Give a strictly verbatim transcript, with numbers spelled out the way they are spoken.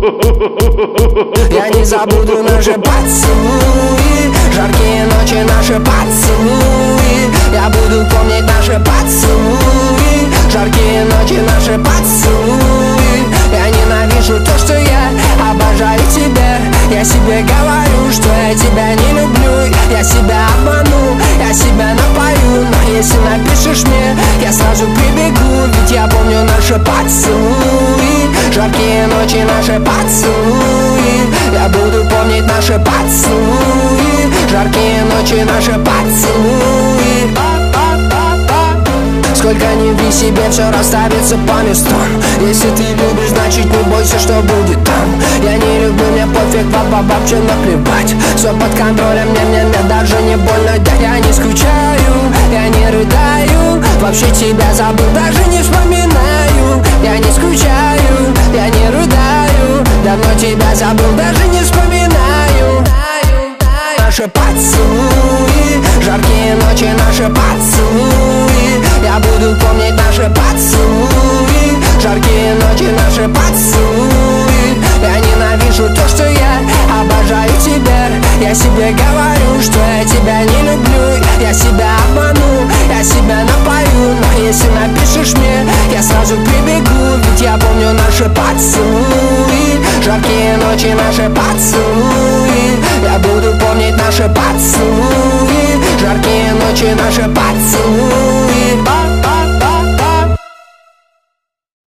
Я не забуду наши поцелуи, жаркие ночи, наши поцелуи. Я буду помнить наши поцелуи, жаркие ночи, наши поцелуи. Я ненавижу то, что я обожаю тебя. Я себе говорю, что я тебя не люблю. Я себя обману, я себя напою. Но если напишешь мне, я сразу прибегу. Ведь я помню наши поцелуи, жаркие ночи, наши поцелуи. Я буду помнить наши поцелуи, жаркие ночи, наши поцелуи. Сколько ни в себе, все расставится по местам. Если ты любишь, значит не бойся, что будет там. Я не люблю, мне пофиг, баба, вообще наплевать. Все под контролем, мне, мне, мне даже не больно. Да я не скучаю, я не рыдаю. Вообще тебя забыл, даже не вспоминаю. Я не скучаю, я не рыдаю. Давно тебя забыл, даже не вспоминаю. Наши поцелуи, жаркие ночи, наши поцелуи. Я буду помнить наши поцелуи, жаркие ночи, наши поцелуи. Я ненавижу то, что я обожаю тебя. Я себе говорю, что я тебя не люблю. Я себя обману, я себя напою. Но если напишешь мне, я сразу прибегу. Ведь я помню наши поцелуи, жаркие ночи, наши поцелуи. Я буду помнить наши поцелуи, жаркие ночи, наши поцелуи.